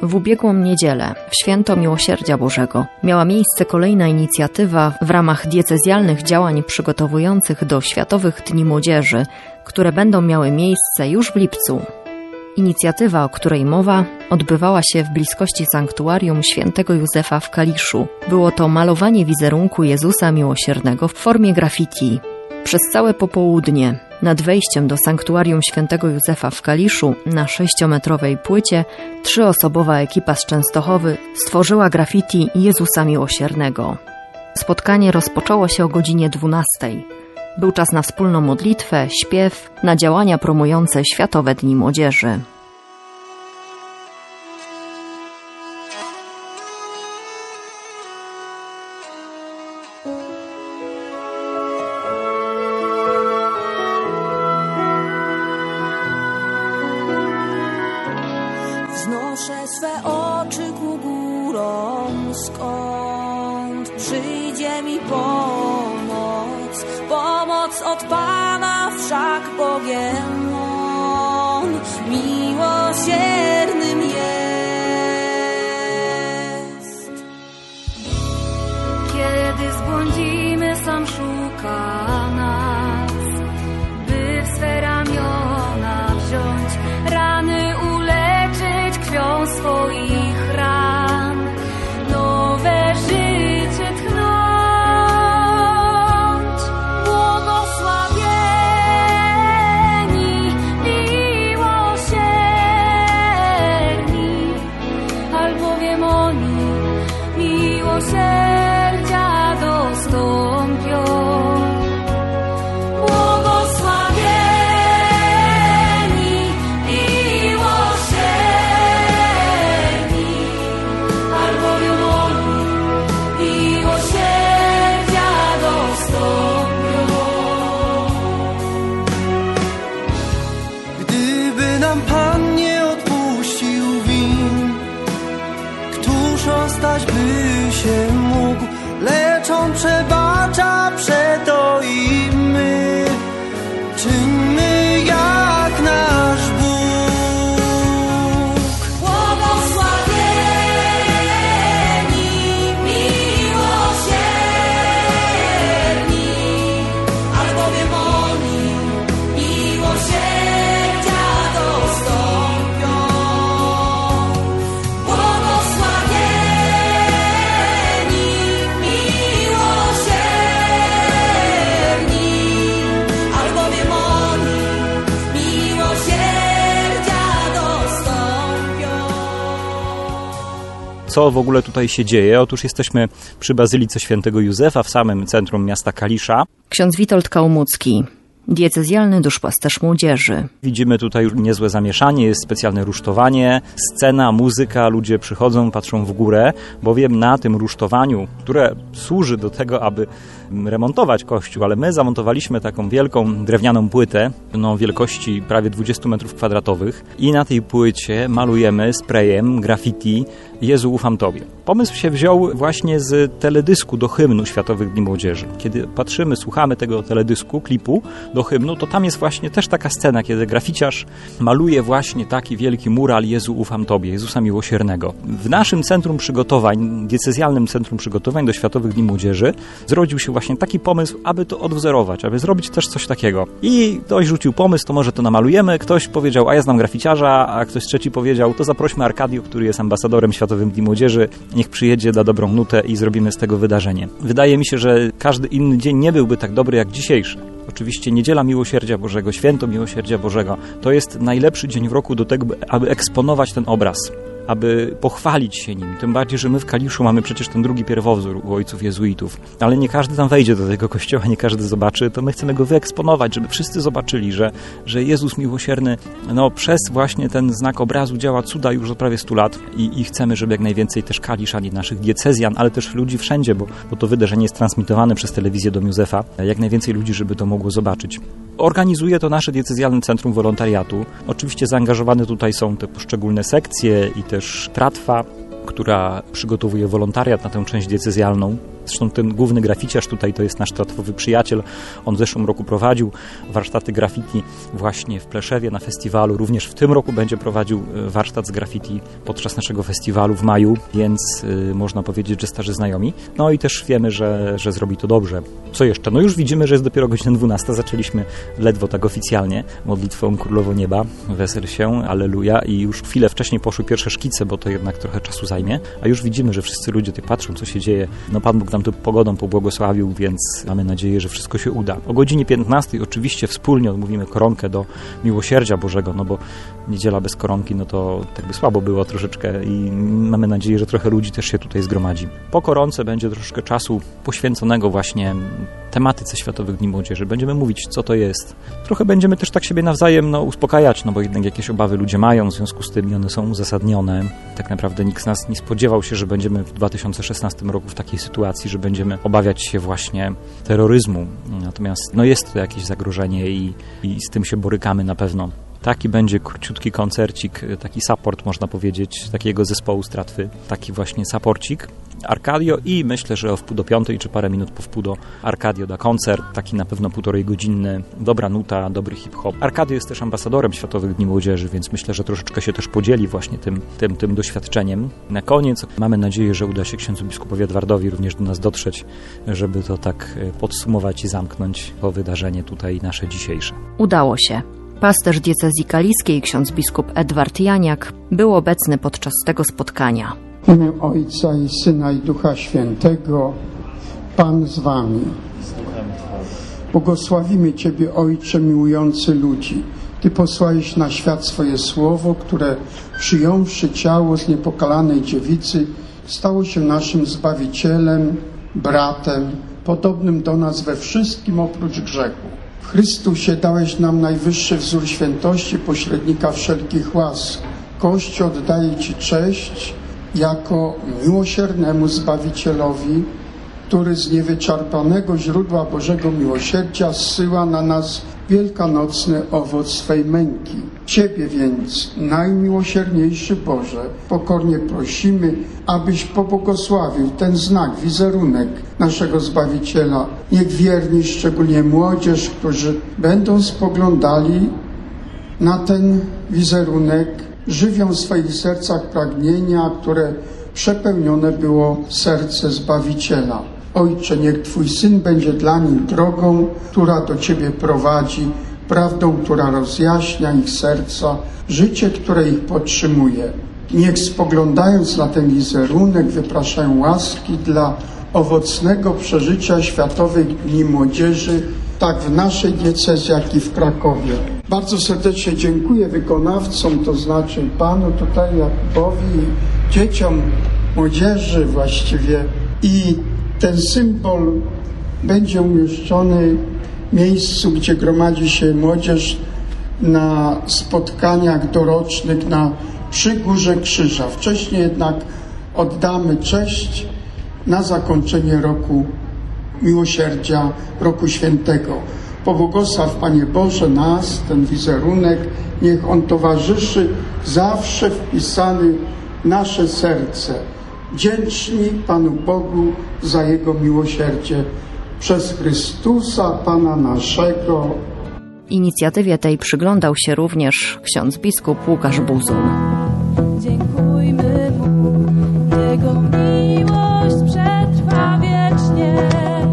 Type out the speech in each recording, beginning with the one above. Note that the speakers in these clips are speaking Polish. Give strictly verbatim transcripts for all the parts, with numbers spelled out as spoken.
W ubiegłą niedzielę, w Święto Miłosierdzia Bożego, miała miejsce kolejna inicjatywa w ramach diecezjalnych działań przygotowujących do Światowych Dni Młodzieży, które będą miały miejsce już w lipcu. Inicjatywa, o której mowa, odbywała się w bliskości sanktuarium świętego Józefa w Kaliszu. Było to malowanie wizerunku Jezusa Miłosiernego w formie graffiti. Przez całe popołudnie nad wejściem do sanktuarium świętego Józefa w Kaliszu na sześciometrowej płycie trzyosobowa ekipa z Częstochowy stworzyła graffiti Jezusa Miłosiernego. Spotkanie rozpoczęło się o godzinie dwunastej. Był czas na wspólną modlitwę, śpiew, na działania promujące Światowe Dni Młodzieży. Wznoszę swe oczy ku górom, skąd przyjdzie mi pomoc. Pomoc od Pana wszak Bogiem On miłosiernym jest. Kiedy zbłądzimy, sam szuka nas, by w swe ramiona wziąć, rany uleczyć krwią swoich ran, nowe życie tchnąć. Błogosławieni, miłosierni, albowiem oni miłosierdzia dostąpią. By się mógł, lecz On przebacza przeto i my czyńmy jak nasz Bóg. Błogosławieni, miłosierni, albowiem oni miłosierdzia dostąpią. Co w ogóle tutaj się dzieje? Otóż jesteśmy przy Bazylice Świętego Józefa w samym centrum miasta Kalisza. Ksiądz Witold Kałmucki, diecezjalny duszpasterz młodzieży. Widzimy tutaj już niezłe zamieszanie, jest specjalne rusztowanie, scena, muzyka, ludzie przychodzą, patrzą w górę, bowiem na tym rusztowaniu, które służy do tego, aby remontować kościół, ale my zamontowaliśmy taką wielką drewnianą płytę, no wielkości prawie dwadzieścia metrów kwadratowych i na tej płycie malujemy sprayem graffiti Jezu, ufam Tobie. Pomysł się wziął właśnie z teledysku do hymnu Światowych Dni Młodzieży. Kiedy patrzymy, słuchamy tego teledysku, klipu do hymnu, to tam jest właśnie też taka scena, kiedy graficiarz maluje właśnie taki wielki mural Jezu, ufam Tobie, Jezusa Miłosiernego. W naszym centrum przygotowań, diecezjalnym centrum przygotowań do Światowych Dni Młodzieży zrodził się właśnie taki pomysł, aby to odwzorować, aby zrobić też coś takiego. I ktoś rzucił pomysł, to może to namalujemy, ktoś powiedział, a ja znam graficiarza, a ktoś trzeci powiedział, to zaprośmy Arkadiów, który jest ambasadorem Światowych Dni Młodzieży, niech przyjedzie, da dobrą nutę i zrobimy z tego wydarzenie. Wydaje mi się, że każdy inny dzień nie byłby tak dobry jak dzisiejszy. Oczywiście Niedziela Miłosierdzia Bożego, Święto Miłosierdzia Bożego, to jest najlepszy dzień w roku do tego, aby eksponować ten obraz, aby pochwalić się nim. Tym bardziej, że my w Kaliszu mamy przecież ten drugi pierwowzór u ojców jezuitów. Ale nie każdy tam wejdzie do tego kościoła, nie każdy zobaczy, to my chcemy go wyeksponować, żeby wszyscy zobaczyli, że, że Jezus Miłosierny no, przez właśnie ten znak obrazu działa cuda już od prawie stu lat i, i chcemy, żeby jak najwięcej też Kaliszan i naszych diecezjan, ale też ludzi wszędzie, bo, bo to wydarzenie jest transmitowane przez telewizję Dom Józefa, jak najwięcej ludzi, żeby to mogło zobaczyć. Organizuje to nasze diecezjalne Centrum Wolontariatu. Oczywiście zaangażowane tutaj są te poszczególne sekcje i też Tratwa, która przygotowuje wolontariat na tę część diecezjalną. Zresztą ten główny graficiarz tutaj to jest nasz teatrowy przyjaciel. On w zeszłym roku prowadził warsztaty graffiti właśnie w Pleszewie na festiwalu. Również w tym roku będzie prowadził warsztat z graffiti podczas naszego festiwalu w maju, więc y, można powiedzieć, że starzy znajomi. No i też wiemy, że, że zrobi to dobrze. Co jeszcze? No już widzimy, że jest dopiero godzina dwunasta. Zaczęliśmy ledwo tak oficjalnie modlitwą Królowo Nieba. Wesel się, alleluja. I już chwilę wcześniej poszły pierwsze szkice, bo to jednak trochę czasu zajmie. A już widzimy, że wszyscy ludzie tutaj patrzą, co się dzieje. No Pan Bóg nam tu pogodą pobłogosławił, więc mamy nadzieję, że wszystko się uda. O godzinie piętnastej oczywiście wspólnie odmówimy koronkę do Miłosierdzia Bożego, no bo niedziela bez koronki, no to tak by słabo było troszeczkę i mamy nadzieję, że trochę ludzi też się tutaj zgromadzi. Po koronce będzie troszeczkę czasu poświęconego właśnie tematyce Światowych Dni Młodzieży. Będziemy mówić, co to jest. Trochę będziemy też tak siebie nawzajem no, uspokajać, no bo jednak jakieś obawy ludzie mają, w związku z tym one są uzasadnione. Tak naprawdę nikt z nas nie spodziewał się, że będziemy w dwa tysiące szesnastym roku w takiej sytuacji, że będziemy obawiać się właśnie terroryzmu. Natomiast no, jest to jakieś zagrożenie i, i z tym się borykamy na pewno. Taki będzie króciutki koncercik, taki support można powiedzieć, takiego zespołu Stratwy, taki właśnie supporcik. Arkadio i myślę, że o wpół do piątej czy parę minut po wpół do Arkadio da koncert, taki na pewno półtorej godzinny, dobra nuta, dobry hip-hop. Arkadio jest też ambasadorem Światowych Dni Młodzieży, więc myślę, że troszeczkę się też podzieli właśnie tym, tym, tym doświadczeniem. Na koniec mamy nadzieję, że uda się księdzu biskupowi Edwardowi również do nas dotrzeć, żeby to tak podsumować i zamknąć to wydarzenie tutaj nasze dzisiejsze. Udało się. Pasterz diecezji kaliskiej, ksiądz biskup Edward Janiak, był obecny podczas tego spotkania. W imię Ojca i Syna i Ducha Świętego, Pan z wami. Błogosławimy Ciebie, Ojcze miłujący ludzi. Ty posłałeś na świat swoje słowo, które przyjąwszy ciało z niepokalanej dziewicy, stało się naszym Zbawicielem, bratem, podobnym do nas we wszystkim oprócz grzechu. W Chrystusie dałeś nam najwyższy wzór świętości, pośrednika wszelkich łask. Kościół oddaje Ci cześć jako miłosiernemu Zbawicielowi, który z niewyczerpanego źródła Bożego miłosierdzia zsyła na nas wielkanocny owoc swej męki. Ciebie więc, najmiłosierniejszy Boże, pokornie prosimy, abyś pobłogosławił ten znak, wizerunek naszego Zbawiciela. Niech wierni, szczególnie młodzież, którzy będą spoglądali na ten wizerunek, żywią w swoich sercach pragnienia, które przepełnione było serce Zbawiciela. Ojcze, niech Twój Syn będzie dla nich drogą, która do Ciebie prowadzi, prawdą, która rozjaśnia ich serca, życie, które ich podtrzymuje. Niech spoglądając na ten wizerunek wypraszają łaski dla owocnego przeżycia Światowych Dni Młodzieży, tak w naszej diecezji, jak i w Krakowie. Bardzo serdecznie dziękuję wykonawcom, to znaczy Panu tutaj, Jakubowi, dzieciom, młodzieży właściwie. I ten symbol będzie umieszczony w miejscu, gdzie gromadzi się młodzież na spotkaniach dorocznych na przy Górze Krzyża. Wcześniej jednak oddamy cześć na zakończenie roku miłosierdzia, roku świętego. Pobłogosław, Panie Boże, nas, ten wizerunek, niech on towarzyszy zawsze wpisany w nasze serce. Wdzięczni Panu Bogu za Jego miłosierdzie przez Chrystusa, Pana naszego. Inicjatywie tej przyglądał się również ksiądz biskup Łukasz Buzun. Dziękujmy Mu, Jego miłość przetrwa wiecznie,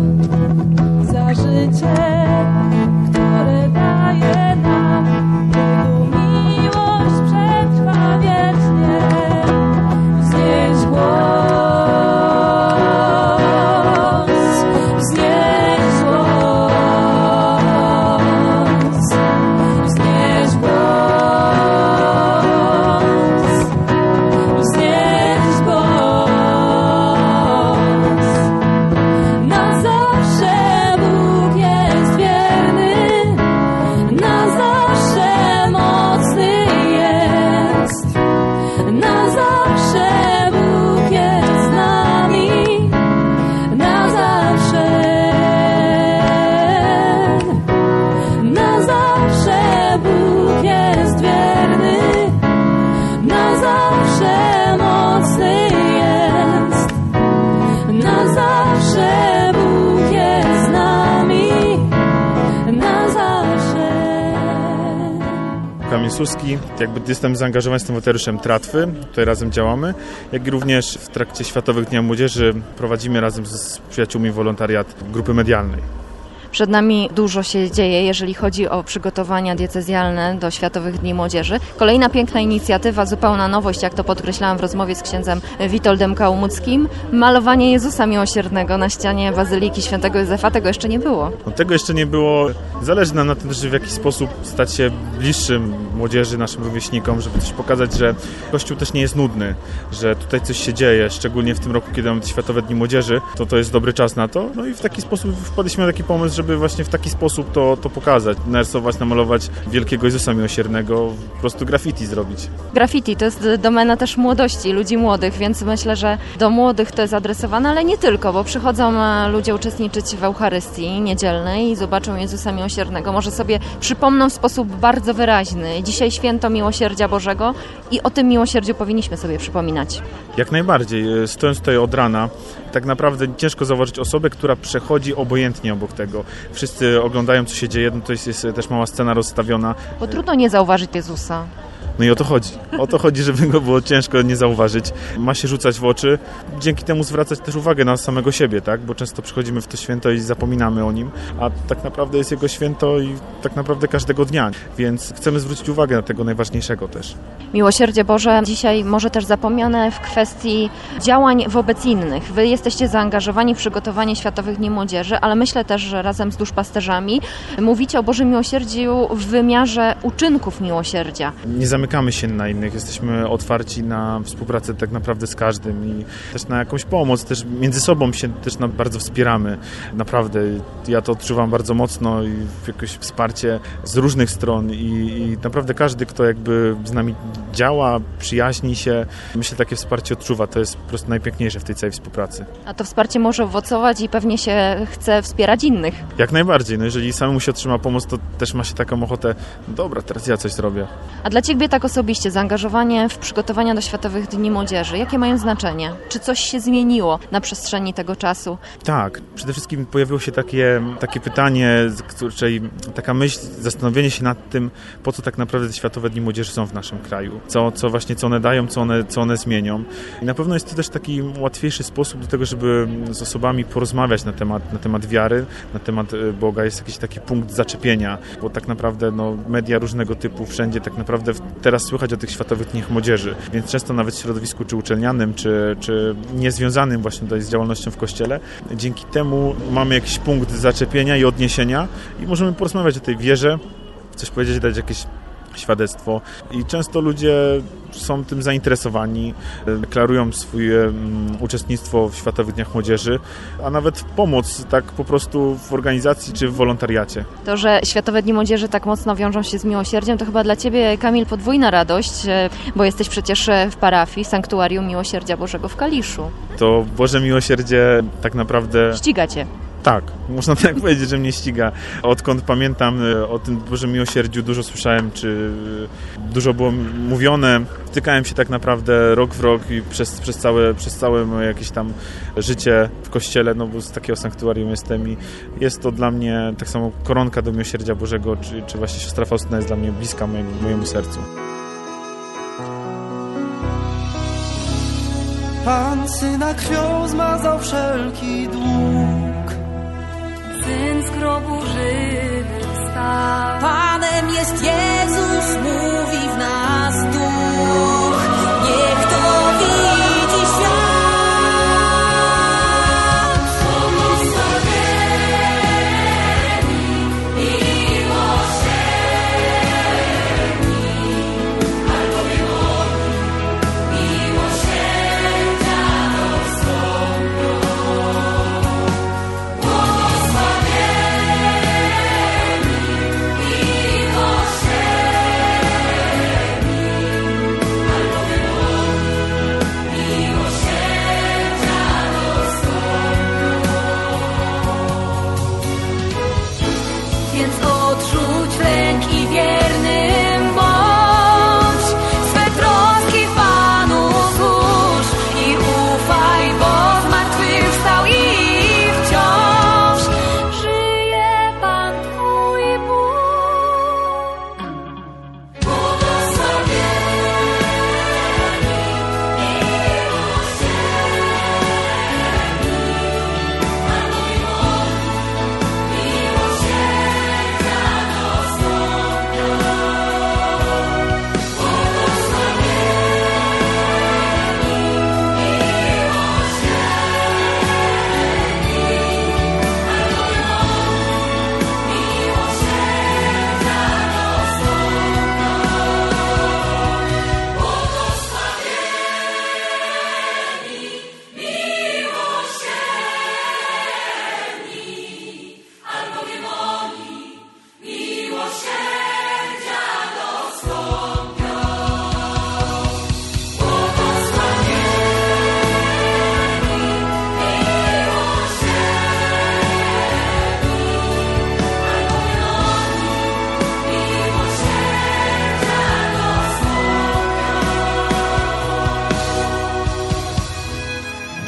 za życie, które daje nam. Jego miłość przetrwa wiecznie. Wznieś głos, wznieś głos, wznieś głos, wznieś głos. Na zawsze Bóg jest Kamil Suski. Jakby jestem zaangażowany z tym wolontariuszem Tratwy, tutaj razem działamy, jak i również w trakcie Światowych Dni Młodzieży prowadzimy razem z przyjaciółmi wolontariat grupy medialnej. Przed nami dużo się dzieje, jeżeli chodzi o przygotowania diecezjalne do Światowych Dni Młodzieży. Kolejna piękna inicjatywa, zupełna nowość, jak to podkreślałam w rozmowie z księdzem Witoldem Kałmuckim. Malowanie Jezusa Miłosiernego na ścianie Bazyliki Świętego Józefa. Tego jeszcze nie było. No, tego jeszcze nie było. Zależy nam na tym, żeby w jakiś sposób stać się bliższym młodzieży, naszym rówieśnikom, żeby też pokazać, że Kościół też nie jest nudny, że tutaj coś się dzieje, szczególnie w tym roku, kiedy mamy te Światowe Dni Młodzieży, to to jest dobry czas na to. No i w taki sposób wpadliśmy na taki pomysł, żeby właśnie w taki sposób to, to pokazać, narysować, namalować wielkiego Jezusa Miłosiernego, po prostu graffiti zrobić. Graffiti to jest domena też młodości, ludzi młodych, więc myślę, że do młodych to jest adresowane, ale nie tylko, bo przychodzą ludzie uczestniczyć w Eucharystii niedzielnej i zobaczą Jezusa Miłosiernego. Może sobie przypomną w sposób bardzo wyraźny. Dzisiaj święto Miłosierdzia Bożego i o tym miłosierdziu powinniśmy sobie przypominać. Jak najbardziej. Stojąc tutaj od rana, tak naprawdę ciężko zauważyć osobę, która przechodzi obojętnie obok tego. Wszyscy oglądają, co się dzieje, no to jest, jest też mała scena rozstawiona. Bo trudno nie zauważyć Jezusa. No i o to chodzi. O to chodzi, żeby go było ciężko nie zauważyć. Ma się rzucać w oczy. Dzięki temu zwracać też uwagę na samego siebie, tak? Bo często przychodzimy w to święto i zapominamy o nim, a tak naprawdę jest jego święto i tak naprawdę każdego dnia. Więc chcemy zwrócić uwagę na tego najważniejszego też. Miłosierdzie Boże dzisiaj może też zapomniane w kwestii działań wobec innych. Wy jesteście zaangażowani w przygotowanie Światowych Dni Młodzieży, ale myślę też, że razem z duszpasterzami mówicie o Bożym Miłosierdziu w wymiarze uczynków miłosierdzia. Nie zamykamy się na innych, jesteśmy otwarci na współpracę tak naprawdę z każdym i też na jakąś pomoc, też między sobą się też bardzo wspieramy. Naprawdę, ja to odczuwam bardzo mocno i jakieś wsparcie z różnych stron i, i naprawdę każdy, kto jakby z nami działa, przyjaźni się, myślę, takie wsparcie odczuwa. To jest po prostu najpiękniejsze w tej całej współpracy. A to wsparcie może owocować i pewnie się chce wspierać innych. Jak najbardziej. No jeżeli samemu się otrzyma pomoc, to też ma się taką ochotę, dobra, teraz ja coś zrobię. A dla Ciebie tak osobiście zaangażowanie w przygotowania do Światowych Dni Młodzieży, jakie mają znaczenie? Czy coś się zmieniło na przestrzeni tego czasu? Tak, przede wszystkim pojawiło się takie, takie pytanie, czyli taka myśl, zastanowienie się nad tym, po co tak naprawdę te Światowe Dni Młodzieży są w naszym kraju. Co, co właśnie, co one dają, co one, co one zmienią. I na pewno jest to też taki łatwiejszy sposób do tego, żeby z osobami porozmawiać na temat, na temat wiary, na temat Boga. Jest jakiś taki punkt zaczepienia, bo tak naprawdę no, media różnego typu, wszędzie tak naprawdę teraz słychać o tych Światowych Dniach Młodzieży, więc często nawet w środowisku czy uczelnianym, czy, czy niezwiązanym właśnie tutaj z działalnością w Kościele, dzięki temu mamy jakiś punkt zaczepienia i odniesienia i możemy porozmawiać o tej wierze, coś powiedzieć, dać jakieś świadectwo i często ludzie są tym zainteresowani, deklarują swoje um, uczestnictwo w Światowych Dniach Młodzieży, a nawet pomoc tak po prostu w organizacji czy w wolontariacie. To, że Światowe Dni Młodzieży tak mocno wiążą się z miłosierdziem, to chyba dla Ciebie, Kamil, podwójna radość, bo jesteś przecież w parafii Sanktuarium Miłosierdzia Bożego w Kaliszu. To Boże Miłosierdzie tak naprawdę ściga Cię. Tak, można tak powiedzieć, że mnie ściga. Odkąd pamiętam o tym Bożym Miłosierdziu dużo słyszałem, czy dużo było mówione. Stykałem się tak naprawdę rok w rok i przez, przez, całe, przez całe moje jakieś tam życie w Kościele, no bo z takiego sanktuarium jestem i jest to dla mnie tak samo koronka do Miłosierdzia Bożego, czy, czy właśnie siostra Faustyna jest dla mnie bliska mojemu, mojemu sercu. Pan Syna krwią zmazał wszelki dług. Syn z grobu żywy wstał. Panem jest Jezus, mówi w nas duch. Niech to widzi świat. Błogosławieni miłosierni, albowiem oni miłosierdzia dostąpią. Błogosławieni miłosierni.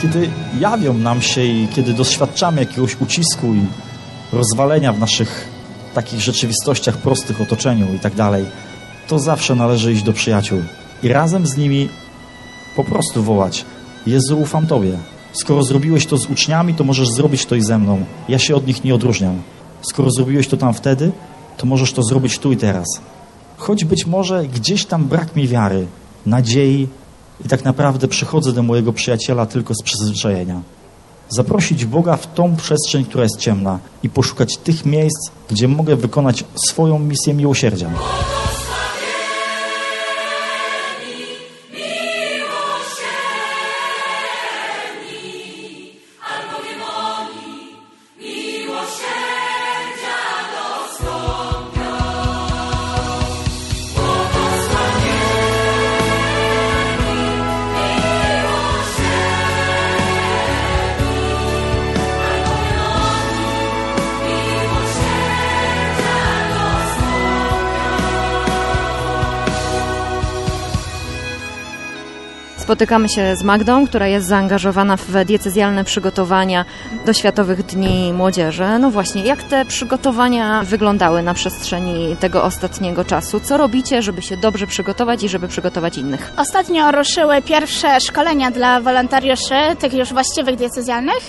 kiedy jawią nam się i kiedy doświadczamy jakiegoś ucisku i rozwalenia w naszych takich rzeczywistościach prostych, otoczeniu i tak dalej, to zawsze należy iść do przyjaciół i razem z nimi po prostu wołać: Jezu, ufam Tobie. Skoro zrobiłeś to z uczniami, to możesz zrobić to i ze mną. Ja się od nich nie odróżniam. Skoro zrobiłeś to tam wtedy, to możesz to zrobić tu i teraz. Choć być może gdzieś tam brak mi wiary, nadziei i tak naprawdę przychodzę do mojego przyjaciela tylko z przyzwyczajenia. Zaprosić Boga w tą przestrzeń, która jest ciemna i poszukać tych miejsc, gdzie mogę wykonać swoją misję miłosierdzia. Spotykamy się z Magdą, która jest zaangażowana w diecezjalne przygotowania do Światowych Dni Młodzieży. No właśnie, jak te przygotowania wyglądały na przestrzeni tego ostatniego czasu? Co robicie, żeby się dobrze przygotować i żeby przygotować innych? Ostatnio ruszyły pierwsze szkolenia dla wolontariuszy, tych już właściwych diecezjalnych,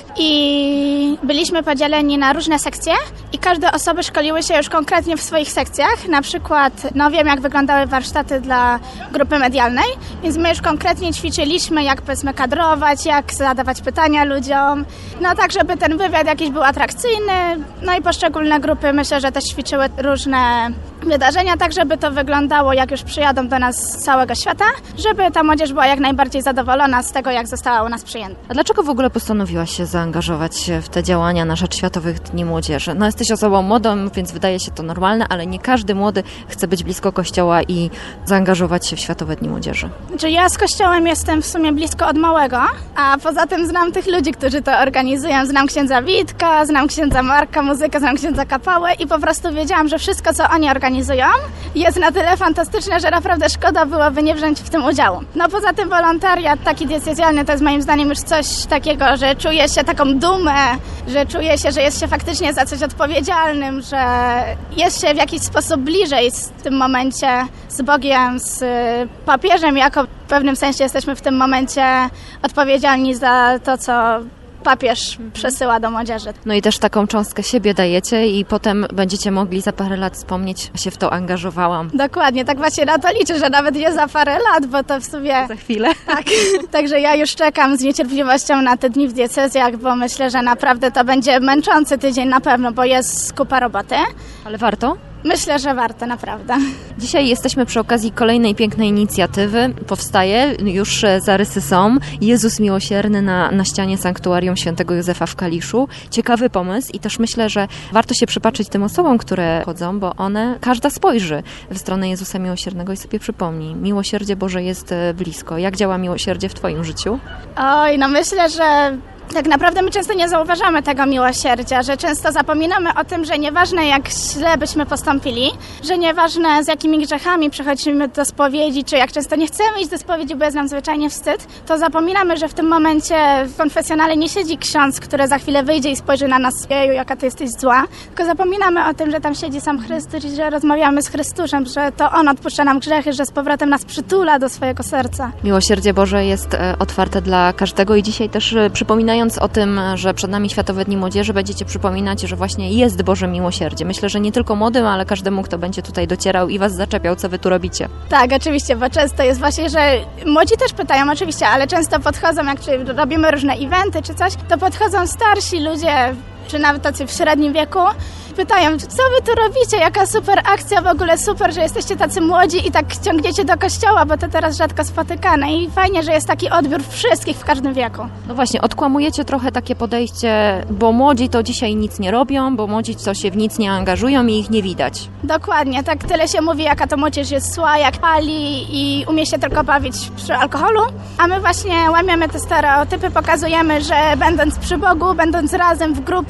i byliśmy podzieleni na różne sekcje i każde osoby szkoliły się już konkretnie w swoich sekcjach. Na przykład, no wiem, jak wyglądały warsztaty dla grupy medialnej, więc my już konkretnie ćwiczyliśmy, jak powiedzmy kadrować, jak zadawać pytania ludziom, no tak, żeby ten wywiad jakiś był atrakcyjny. No i poszczególne grupy, myślę, że też ćwiczyły różne wydarzenia, tak żeby to wyglądało, jak już przyjadą do nas z całego świata, żeby ta młodzież była jak najbardziej zadowolona z tego, jak została u nas przyjęta. A dlaczego w ogóle postanowiłaś się zaangażować w te działania na rzecz Światowych Dni Młodzieży? No jesteś osobą młodą, więc wydaje się to normalne, ale nie każdy młody chce być blisko Kościoła i zaangażować się w Światowe Dni Młodzieży. Znaczy ja z Kościołem jestem w sumie blisko od małego, a poza tym znam tych ludzi, którzy to organizują. Znam księdza Witka, znam księdza Marka Muzyka, znam księdza Kapałę i po prostu wiedziałam, że wszystko, co oni organizują, jest na tyle fantastyczne, że naprawdę szkoda byłoby nie wziąć w tym udziału. No poza tym wolontariat taki diecezjalny to jest moim zdaniem już coś takiego, że czuję się taką dumę, że czuję się, że jest się faktycznie za coś odpowiedzialnym, że jest się w jakiś sposób bliżej w tym momencie z Bogiem, z papieżem, jako w pewnym sensie jesteśmy w tym momencie odpowiedzialni za to, co papież przesyła do młodzieży. No i też taką cząstkę siebie dajecie i potem będziecie mogli za parę lat wspomnieć, się w to angażowałam. Dokładnie, tak właśnie na to liczę, że nawet nie za parę lat, bo to w sumie... Za chwilę. Tak, także ja już czekam z niecierpliwością na te dni w diecezjach, bo myślę, że naprawdę to będzie męczący tydzień na pewno, bo jest kupa roboty. Ale warto? Myślę, że warto, naprawdę. Dzisiaj jesteśmy przy okazji kolejnej pięknej inicjatywy. Powstaje, już zarysy są. Jezus Miłosierny na, na ścianie sanktuarium Świętego Józefa w Kaliszu. Ciekawy pomysł i też myślę, że warto się przypatrzyć tym osobom, które chodzą, bo one, każda spojrzy w stronę Jezusa Miłosiernego i sobie przypomni. Miłosierdzie Boże jest blisko. Jak działa miłosierdzie w Twoim życiu? Oj, no myślę, że tak naprawdę my często nie zauważamy tego miłosierdzia, że często zapominamy o tym, że nieważne jak źle byśmy postąpili, że nieważne z jakimi grzechami przechodzimy do spowiedzi, czy jak często nie chcemy iść do spowiedzi, bo jest nam zwyczajnie wstyd, to zapominamy, że w tym momencie w konfesjonale nie siedzi ksiądz, który za chwilę wyjdzie i spojrzy na nas: jeju, jaka ty jesteś zła, tylko zapominamy o tym, że tam siedzi sam Chrystus i że rozmawiamy z Chrystusem, że to On odpuszcza nam grzechy, że z powrotem nas przytula do swojego serca. Miłosierdzie Boże jest otwarte dla każdego i dzisiaj też przypominając o tym, że przed nami Światowe Dni Młodzieży, będziecie przypominać, że właśnie jest Boże miłosierdzie. Myślę, że nie tylko młodym, ale każdemu, kto będzie tutaj docierał i was zaczepiał, co wy tu robicie. Tak, oczywiście, bo często jest właśnie, że młodzi też pytają oczywiście, ale często podchodzą, jak robimy różne eventy czy coś, to podchodzą starsi ludzie, czy nawet tacy w średnim wieku, pytają, co wy tu robicie, jaka super akcja, w ogóle super, że jesteście tacy młodzi i tak ciągniecie do kościoła, bo to teraz rzadko spotykane i fajnie, że jest taki odbiór wszystkich w każdym wieku. No właśnie, odkłamujecie trochę takie podejście, bo młodzi to dzisiaj nic nie robią, bo młodzi to się w nic nie angażują i ich nie widać. Dokładnie, tak tyle się mówi, jaka to młodzież jest zła, jak pali i umie się tylko bawić przy alkoholu, a my właśnie łamiemy te stereotypy, pokazujemy, że będąc przy Bogu, będąc razem w grupie,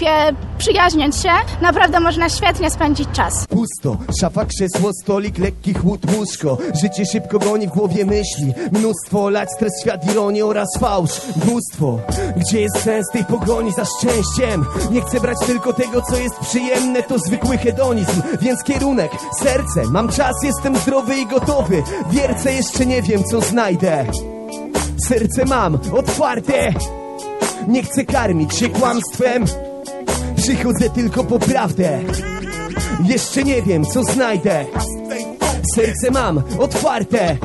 lubię przyjaźnić się. Naprawdę można świetnie spędzić czas. Pusto, szafa, krzesło, stolik, lekki chłód, łóżko. Życie szybko goni, w głowie myśli. Mnóstwo lat, stres, świat, ironię oraz fałsz. Mnóstwo, gdzie jest sens tej pogoni za szczęściem? Nie chcę brać tylko tego, co jest przyjemne, to zwykły hedonizm. Więc kierunek, serce, mam czas, jestem zdrowy i gotowy. Wiercę, jeszcze nie wiem, co znajdę. Serce mam otwarte. Nie chcę karmić się kłamstwem. Przychodzę tylko po prawdę. Jeszcze nie wiem, co znajdę. Serce mam otwarte.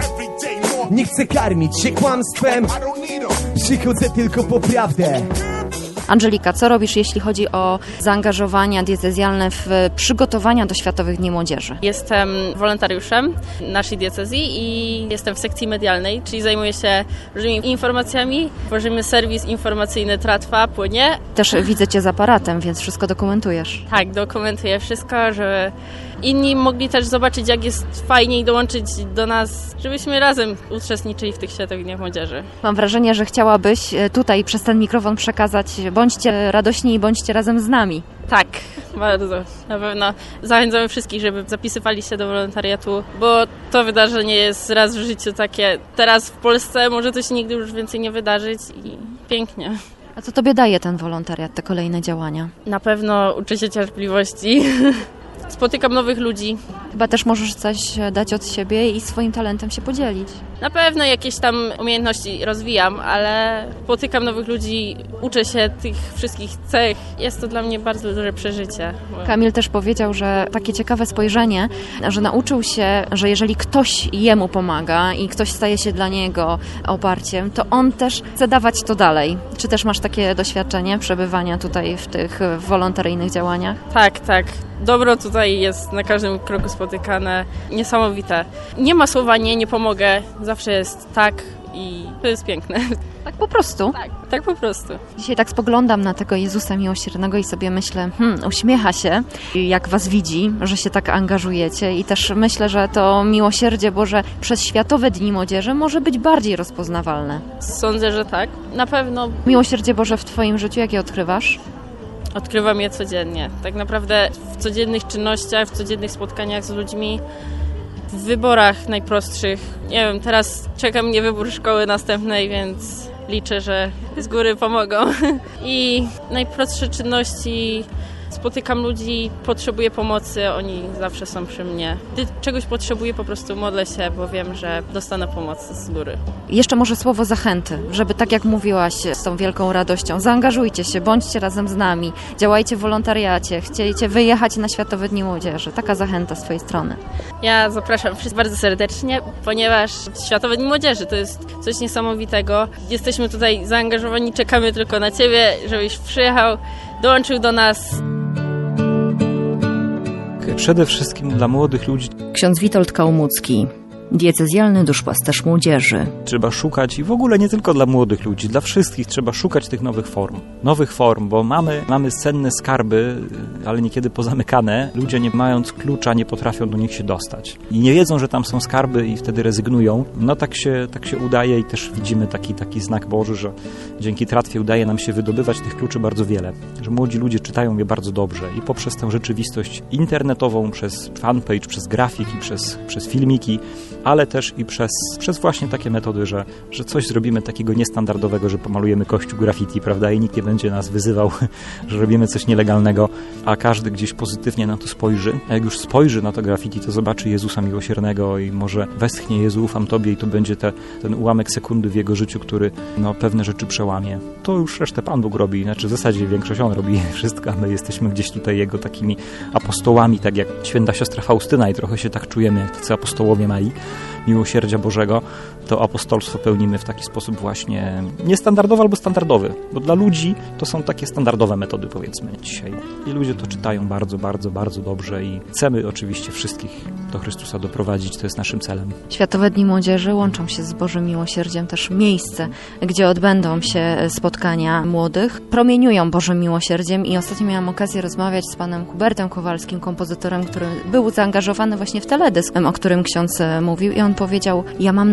Nie chcę karmić się kłamstwem. Przychodzę tylko po prawdę. Angelika, co robisz, jeśli chodzi o zaangażowania diecezjalne w przygotowania do Światowych Dni Młodzieży? Jestem wolontariuszem naszej diecezji i jestem w sekcji medialnej, czyli zajmuję się różnymi informacjami. Tworzymy serwis informacyjny Tratwa, płynie. Też widzę Cię z aparatem, więc wszystko dokumentujesz. Tak, dokumentuję wszystko, żeby inni mogli też zobaczyć, jak jest fajnie i dołączyć do nas, żebyśmy razem uczestniczyli w tych Światowych Dniach Młodzieży. Mam wrażenie, że chciałabyś tutaj przez ten mikrofon przekazać: bądźcie radośni i bądźcie razem z nami. Tak, bardzo. Na pewno zachęcamy wszystkich, żeby zapisywali się do wolontariatu, bo to wydarzenie jest raz w życiu takie. Teraz w Polsce może to się nigdy już więcej nie wydarzyć i pięknie. A co Tobie daje ten wolontariat, te kolejne działania? Na pewno uczę się cierpliwości. Spotykam nowych ludzi. Chyba też możesz coś dać od siebie i swoim talentem się podzielić. Na pewno jakieś tam umiejętności rozwijam, ale spotykam nowych ludzi, uczę się tych wszystkich cech. Jest to dla mnie bardzo duże przeżycie. Kamil też powiedział, że takie ciekawe spojrzenie, że nauczył się, że jeżeli ktoś jemu pomaga i ktoś staje się dla niego oparciem, to on też chce dawać to dalej. Czy też masz takie doświadczenie przebywania tutaj w tych wolontaryjnych działaniach? Tak, tak. Dobro tutaj jest na każdym kroku spotykane. Niesamowite. Nie ma słowa nie, nie pomogę. Zawsze jest tak i to jest piękne. Tak po prostu? Tak, tak po prostu. Dzisiaj tak spoglądam na tego Jezusa Miłosiernego i sobie myślę, hmm, uśmiecha się, jak was widzi, że się tak angażujecie, i też myślę, że to miłosierdzie Boże przez Światowe Dni Młodzieży może być bardziej rozpoznawalne. Sądzę, że tak. Na pewno. Miłosierdzie Boże w Twoim życiu, jakie odkrywasz? Odkrywam je codziennie. Tak naprawdę w codziennych czynnościach, w codziennych spotkaniach z ludźmi, w wyborach najprostszych. Nie wiem, teraz czeka mnie wybór szkoły następnej, więc liczę, że z góry pomogą. I najprostsze czynności, spotykam ludzi, potrzebuję pomocy, oni zawsze są przy mnie. Gdy czegoś potrzebuję, po prostu modlę się, bo wiem, że dostanę pomoc z góry. Jeszcze może słowo zachęty, żeby tak jak mówiłaś z tą wielką radością, zaangażujcie się, bądźcie razem z nami, działajcie w wolontariacie, chcieliście wyjechać na Światowe Dni Młodzieży. Taka zachęta z Twojej strony. Ja zapraszam wszystkich bardzo serdecznie, ponieważ Światowe Dni Młodzieży to jest coś niesamowitego. Jesteśmy tutaj zaangażowani, czekamy tylko na Ciebie, żebyś przyjechał, dołączył do nas. Przede wszystkim dla młodych ludzi. Ksiądz Witold Kałmucki, diecezjalny duszpasterz młodzieży. Trzeba szukać, i w ogóle nie tylko dla młodych ludzi, dla wszystkich trzeba szukać tych nowych form. Nowych form, bo mamy, mamy cenne skarby, ale niekiedy pozamykane. Ludzie, nie mając klucza, nie potrafią do nich się dostać. I nie wiedzą, że tam są skarby, i wtedy rezygnują. No tak się, tak się udaje, i też widzimy taki, taki znak Boży, że dzięki Tratwie udaje nam się wydobywać tych kluczy bardzo wiele. Że młodzi ludzie czytają je bardzo dobrze i poprzez tę rzeczywistość internetową, przez fanpage, przez grafiki, przez, przez filmiki, ale też i przez, przez właśnie takie metody, że, że coś zrobimy takiego niestandardowego, że pomalujemy kościół graffiti, prawda, i nikt nie będzie nas wyzywał, że robimy coś nielegalnego, a każdy gdzieś pozytywnie na to spojrzy. A jak już spojrzy na to graffiti, to zobaczy Jezusa Miłosiernego i może westchnie: Jezu, ufam Tobie, i to będzie te, ten ułamek sekundy w jego życiu, który no, pewne rzeczy przełamie. To już resztę Pan Bóg robi, znaczy w zasadzie większość On robi wszystko, a my jesteśmy gdzieś tutaj Jego takimi apostołami, tak jak święta siostra Faustyna, i trochę się tak czujemy, jak tacy apostołowie mali miłosierdzia Bożego. To apostolstwo pełnimy w taki sposób właśnie niestandardowy albo standardowy, bo dla ludzi to są takie standardowe metody, powiedzmy, dzisiaj. I ludzie to czytają bardzo, bardzo, bardzo dobrze, i chcemy oczywiście wszystkich do Chrystusa doprowadzić, to jest naszym celem. Światowe Dni Młodzieży łączą się z Bożym Miłosierdziem, też miejsce, gdzie odbędą się spotkania młodych, promieniują Bożym Miłosierdziem, i ostatnio miałam okazję rozmawiać z panem Hubertem Kowalskim, kompozytorem, który był zaangażowany właśnie w teledysk, o którym ksiądz mówił, i on powiedział: ja mam nadzieję, tak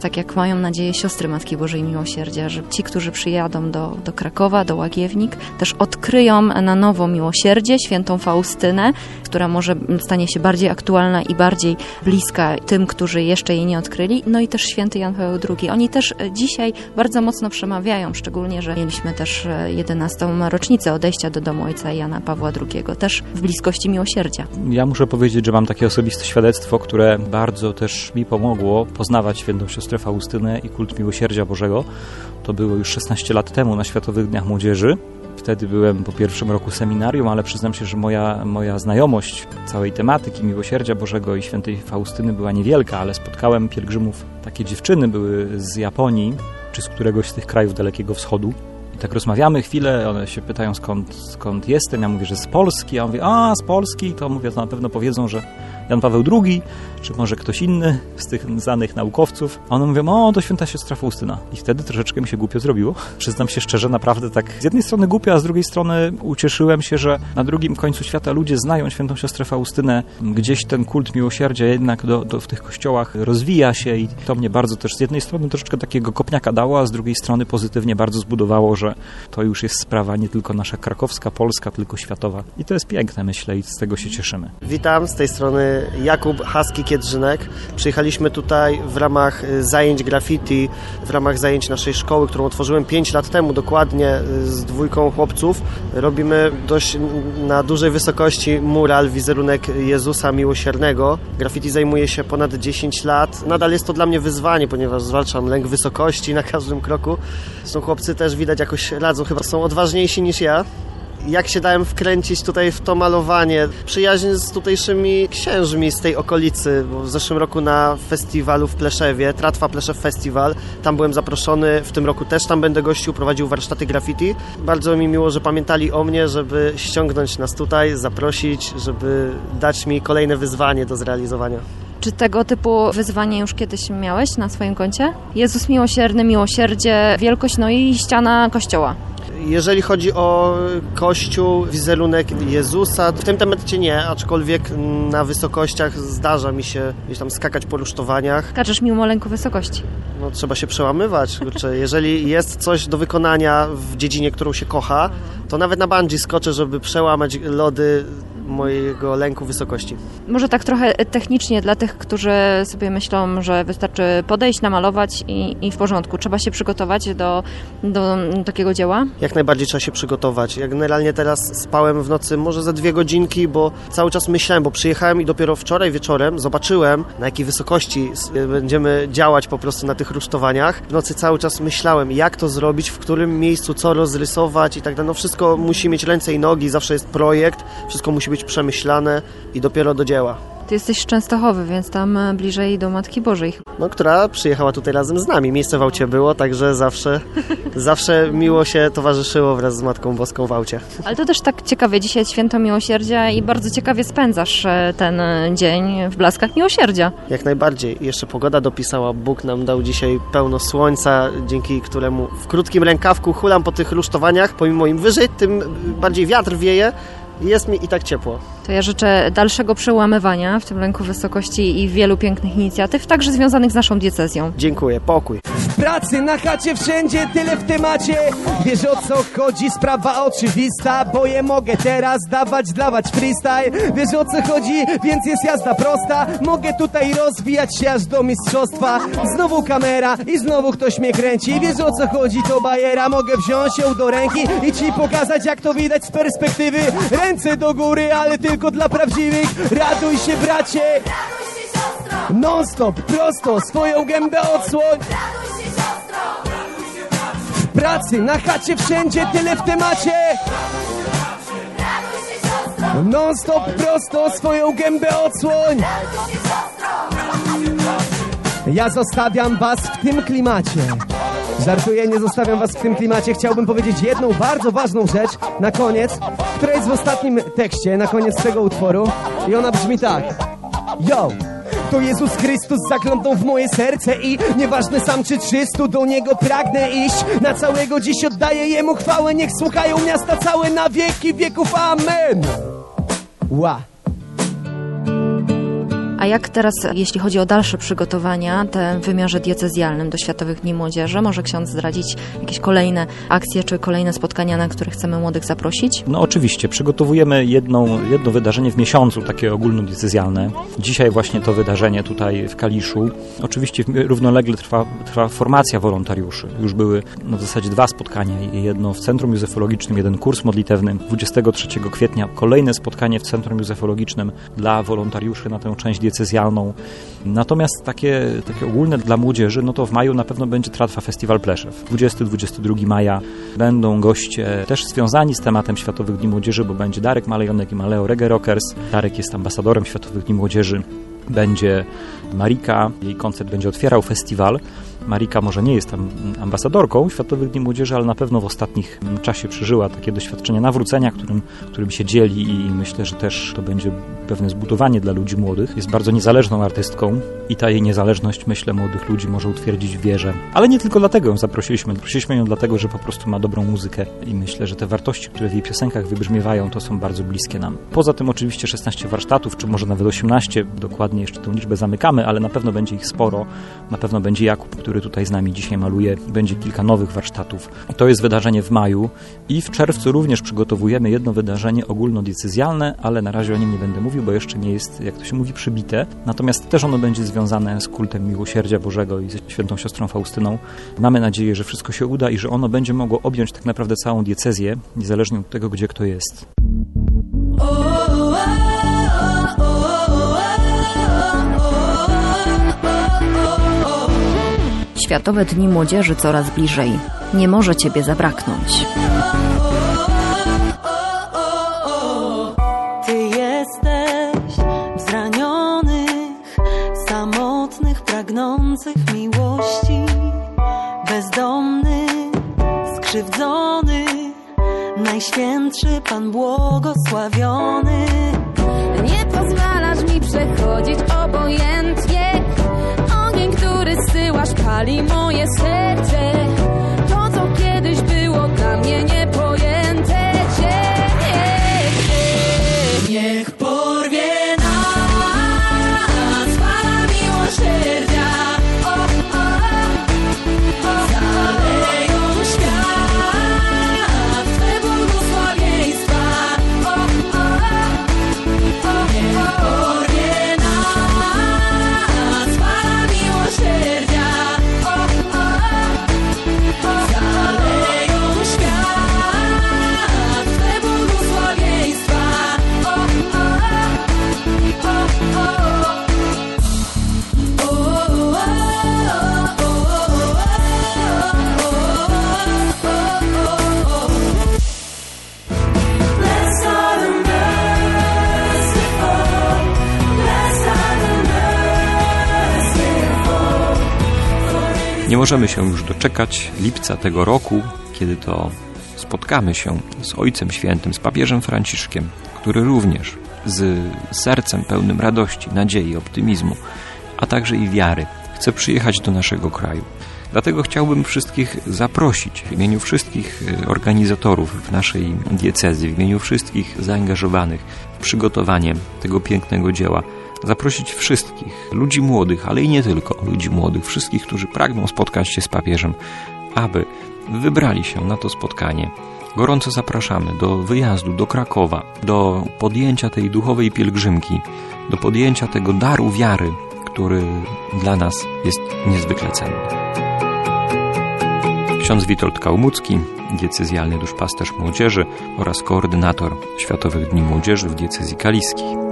tak jak mają nadzieję siostry Matki Bożej Miłosierdzia, że ci, którzy przyjadą do, do Krakowa, do Łagiewnik, też odkryją na nowo miłosierdzie, świętą Faustynę, która może stanie się bardziej aktualna i bardziej bliska tym, którzy jeszcze jej nie odkryli. No i też święty Jan Paweł drugi. Oni też dzisiaj bardzo mocno przemawiają, szczególnie, że mieliśmy też jedenastą rocznicę odejścia do domu ojca Jana Pawła drugiego, też w bliskości miłosierdzia. Ja muszę powiedzieć, że mam takie osobiste świadectwo, które bardzo też mi pomogło poznawać świętą siostrę Faustynę i kult miłosierdzia Bożego. To było już szesnaście lat temu na Światowych Dniach Młodzieży. Wtedy byłem po pierwszym roku seminarium, ale przyznam się, że moja, moja znajomość całej tematyki miłosierdzia Bożego i świętej Faustyny była niewielka, ale spotkałem pielgrzymów, takie dziewczyny były z Japonii, czy z któregoś z tych krajów Dalekiego Wschodu. I tak rozmawiamy chwilę, one się pytają skąd, skąd jestem, ja mówię, że z Polski, ja mówię, a z Polski, to mówię, to na pewno powiedzą, że Jan Paweł drugi, czy może ktoś inny z tych znanych naukowców. A one mówią, o, to święta siostra Faustyna. I wtedy troszeczkę mi się głupio zrobiło. Przyznam się szczerze, naprawdę tak z jednej strony głupio, a z drugiej strony ucieszyłem się, że na drugim końcu świata ludzie znają świętą siostrę Faustynę. Gdzieś ten kult miłosierdzia jednak do, do, w tych kościołach rozwija się i to mnie bardzo też z jednej strony troszeczkę takiego kopniaka dało, a z drugiej strony pozytywnie bardzo zbudowało, że to już jest sprawa nie tylko nasza krakowska, polska, tylko światowa. I to jest piękne, myślę, i z tego się cieszymy. Witam, z tej strony Jakub Haski-Kiedrzynek. Przyjechaliśmy tutaj w ramach zajęć graffiti, w ramach zajęć naszej szkoły, którą otworzyłem pięć lat temu dokładnie z dwójką chłopców. Robimy dość na dużej wysokości mural, wizerunek Jezusa Miłosiernego. Graffiti zajmuje się ponad dziesięć lat. Nadal jest to dla mnie wyzwanie, ponieważ zwalczam lęk wysokości na każdym kroku. Zresztą chłopcy też widać jakoś radzą, chyba są odważniejsi niż ja. Jak się dałem wkręcić tutaj w to malowanie? Przyjaźń z tutejszymi księżmi z tej okolicy, bo w zeszłym roku na festiwalu w Pleszewie, Tratwa Pleszew Festiwal, tam byłem zaproszony, w tym roku też tam będę gościł, prowadził warsztaty graffiti. Bardzo mi miło, że pamiętali o mnie, żeby ściągnąć nas tutaj, zaprosić, żeby dać mi kolejne wyzwanie do zrealizowania. Czy tego typu wyzwanie już kiedyś miałeś na swoim koncie? Jezus Miłosierny, miłosierdzie, wielkość, no i ściana kościoła. Jeżeli chodzi o Kościół, wizerunek Jezusa, w tym temacie nie, aczkolwiek na wysokościach zdarza mi się gdzieś tam skakać po rusztowaniach. Skaczesz mimo lęku wysokości. No trzeba się przełamywać. Kurczę, jeżeli jest coś do wykonania w dziedzinie, którą się kocha, to nawet na bungee skoczę, żeby przełamać lody mojego lęku wysokości. Może tak trochę technicznie dla tych, którzy sobie myślą, że wystarczy podejść, namalować i, i w porządku. Trzeba się przygotować do, do takiego dzieła? Jak najbardziej trzeba się przygotować. Ja generalnie teraz spałem w nocy może za dwie godzinki, bo cały czas myślałem, bo przyjechałem i dopiero wczoraj wieczorem zobaczyłem, na jakiej wysokości będziemy działać po prostu na tych rusztowaniach. W nocy cały czas myślałem, jak to zrobić, w którym miejscu, co rozrysować i tak dalej. No wszystko musi mieć ręce i nogi, zawsze jest projekt, wszystko musi być przemyślane i dopiero do dzieła. Ty jesteś z Częstochowy, więc tam bliżej do Matki Bożej. No, która przyjechała tutaj razem z nami. Miejsce w aucie było, także zawsze, zawsze miło się towarzyszyło wraz z Matką Boską w aucie. Ale to też tak ciekawie, dzisiaj jest Święto Miłosierdzia i bardzo ciekawie spędzasz ten dzień w blaskach miłosierdzia. Jak najbardziej. Jeszcze pogoda dopisała. Bóg nam dał dzisiaj pełno słońca, dzięki któremu w krótkim rękawku hulam po tych rusztowaniach. Pomimo im wyżej, tym bardziej wiatr wieje. Jest mi i tak ciepło. To ja życzę dalszego przełamywania w tym lęku wysokości i wielu pięknych inicjatyw, także związanych z naszą diecezją. Dziękuję, pokój. W pracy, na chacie, wszędzie, tyle w temacie. Wiesz o co chodzi, sprawa oczywista, bo je mogę teraz dawać, dawać freestyle. Wiesz o co chodzi, więc jest jazda prosta. Mogę tutaj rozwijać się aż do mistrzostwa. Znowu kamera i znowu ktoś mnie kręci. Wiesz o co chodzi, to bajera. Mogę wziąć ją do ręki i ci pokazać, jak to widać z perspektywy. Ręce do góry, ale tylko dla prawdziwych. Raduj się, bracie, non stop, prosto, swoją gębę odsłoń. W pracy, na chacie, wszędzie, tyle w temacie. Non stop, prosto, swoją gębę odsłoń. Ja zostawiam was w tym klimacie. Żartuję, nie zostawiam was w tym klimacie. Chciałbym powiedzieć jedną bardzo ważną rzecz na koniec, która jest w ostatnim tekście, na koniec tego utworu. I ona brzmi tak. Yo! To Jezus Chrystus zaklątą w moje serce i nieważne sam czy trzystu, do Niego pragnę iść. Na całego dziś oddaję Jemu chwałę. Niech słuchają miasta całe na wieki wieków. Amen! Ła! A jak teraz, jeśli chodzi o dalsze przygotowania, te w wymiarze diecezjalnym do Światowych Dni Młodzieży, może ksiądz zdradzić jakieś kolejne akcje czy kolejne spotkania, na które chcemy młodych zaprosić? No oczywiście, przygotowujemy jedną, jedno wydarzenie w miesiącu, takie ogólnodiecezjalne. Dzisiaj właśnie to wydarzenie tutaj w Kaliszu. Oczywiście równolegle trwa, trwa formacja wolontariuszy. Już były no, w zasadzie dwa spotkania, jedno w Centrum Józefologicznym, jeden kurs modlitewny. dwudziestego trzeciego kwietnia kolejne spotkanie w Centrum Józefologicznym dla wolontariuszy na tę część diecezjalną. Natomiast takie, takie ogólne dla młodzieży, no to w maju na pewno będzie Tratwa Festiwal Pleszew. dwudziestego do dwudziestego drugiego maja będą goście też związani z tematem Światowych Dni Młodzieży, bo będzie Darek Malejonek i Maleo Reggae Rockers. Darek jest ambasadorem Światowych Dni Młodzieży. Będzie Marika, jej koncert będzie otwierał festiwal. Marika może nie jest tam ambasadorką Światowych Dni Młodzieży, ale na pewno w ostatnich czasie przeżyła takie doświadczenie nawrócenia, którym, którym się dzieli i myślę, że też to będzie pewne zbudowanie dla ludzi młodych. Jest bardzo niezależną artystką i ta jej niezależność, myślę, młodych ludzi może utwierdzić w wierze. Ale nie tylko dlatego ją zaprosiliśmy. Zaprosiliśmy ją dlatego, że po prostu ma dobrą muzykę i myślę, że te wartości, które w jej piosenkach wybrzmiewają, to są bardzo bliskie nam. Poza tym oczywiście szesnaście warsztatów, czy może nawet osiemnaście, dokładnie jeszcze tę liczbę zamykamy, ale na pewno będzie ich sporo. Na pewno będzie Jakub, który tutaj z nami dzisiaj maluje. Będzie kilka nowych warsztatów. To jest wydarzenie w maju i w czerwcu również przygotowujemy jedno wydarzenie ogólnodiecezjalne, ale na razie o nim nie będę mówił, bo jeszcze nie jest, jak to się mówi, przybite. Natomiast też ono będzie związane z kultem Miłosierdzia Bożego i ze świętą siostrą Faustyną. Mamy nadzieję, że wszystko się uda i że ono będzie mogło objąć tak naprawdę całą diecezję, niezależnie od tego, gdzie kto jest. Światowe Dni Młodzieży coraz bliżej. Nie może Ciebie zabraknąć. Ty jesteś w zranionych, samotnych, pragnących miłości, bezdomny, skrzywdzony, Najświętszy Pan błogosławiony. Nie pozwalasz mi przechodzić obojętnie. Ogień, który zsyłasz, pali moje serce. To, co kiedyś było dla mnie niepojęte. Niech porwie nas fala miłosierdzia. O, o, o, zaleją świat Twe błogosławieństwa. O, o, o, niech porwie nas fala miłosierdzia. O, o, o, zaleją świat Twe błogosławieństwa. O, o, Nie możemy się już doczekać lipca tego roku, kiedy to spotkamy się z Ojcem Świętym, z papieżem Franciszkiem, który również z sercem pełnym radości, nadziei, optymizmu, a także i wiary chce przyjechać do naszego kraju. Dlatego chciałbym wszystkich zaprosić w imieniu wszystkich organizatorów w naszej diecezji, w imieniu wszystkich zaangażowanych w przygotowanie tego pięknego dzieła, zaprosić wszystkich, ludzi młodych, ale i nie tylko ludzi młodych, wszystkich, którzy pragną spotkać się z papieżem, aby wybrali się na to spotkanie. Gorąco zapraszamy do wyjazdu do Krakowa, do podjęcia tej duchowej pielgrzymki, do podjęcia tego daru wiary, który dla nas jest niezwykle cenny. Ksiądz Witold Kałmucki, diecezjalny duszpasterz młodzieży oraz koordynator Światowych Dni Młodzieży w diecezji kaliskiej.